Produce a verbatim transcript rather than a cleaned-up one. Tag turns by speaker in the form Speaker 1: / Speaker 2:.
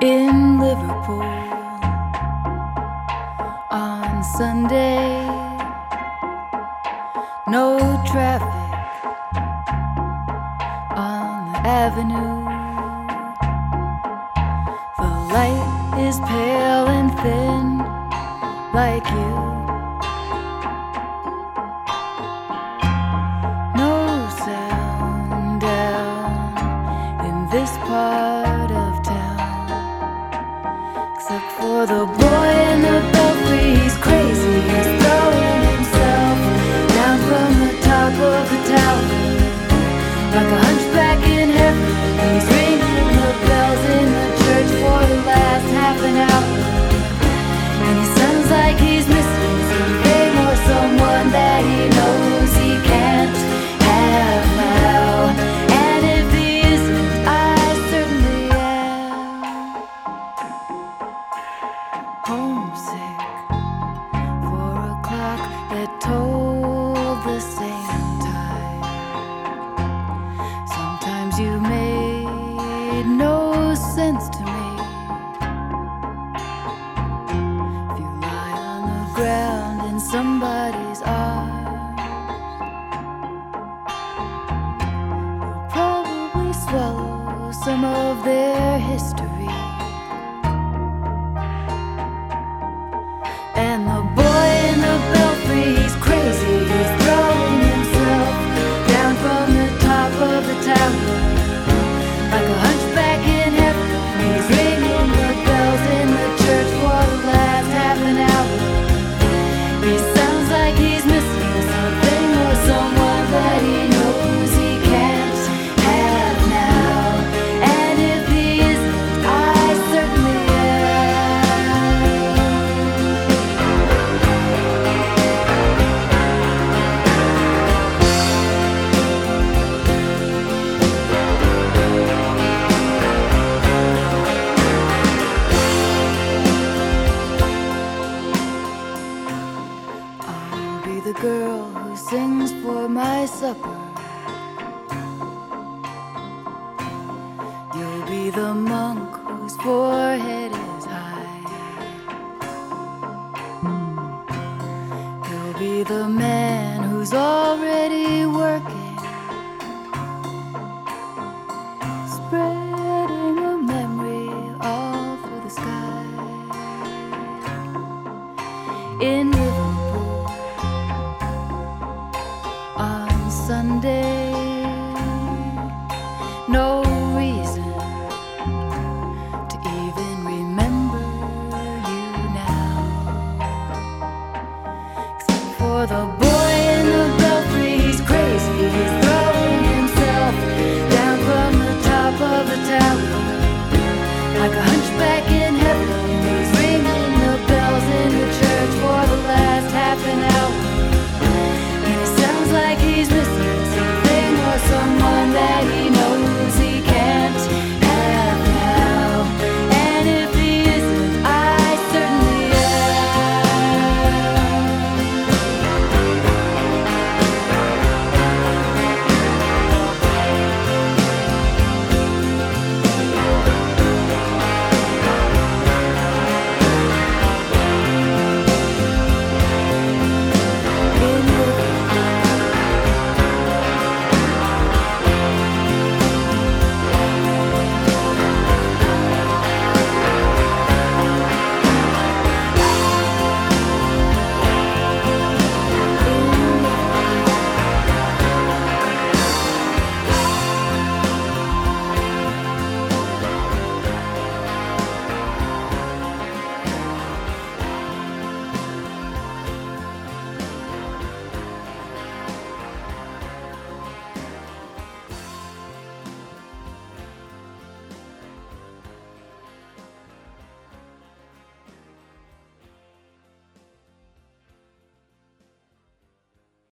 Speaker 1: in Liverpool on Sunday. No traffic on the avenue. The light is pale and thin like you. No sound down in this part of town, except for the boy in the belfry. He's crazy, he's throwing himself down from the top of the tower like a hunchback in heaven. He's ringing the bells in the church for the last half an hour, and he sounds like he's missing something or someone that he knows he can't have now. And if he isn't, I certainly am homesick for a clock that told the same time. Sometimes you made no sense to me. If you lie on the ground in somebody's arms, you'll probably swallow some of their history. And the boy in the belfry, he's crazy, he's throwing himself down from the top of the tower like a hunchback in heaven. He's ringing the bells in the church for the last half an hour. He sounds like he's missing something or someone that he knows he can't have now. And if he isn't, I certainly I'll be the girl who sings for my supper. You'll be the monk whose forehead is high. He'll be the man who's already working, spreading a memory all through the sky. In Liverpool on Sunday, no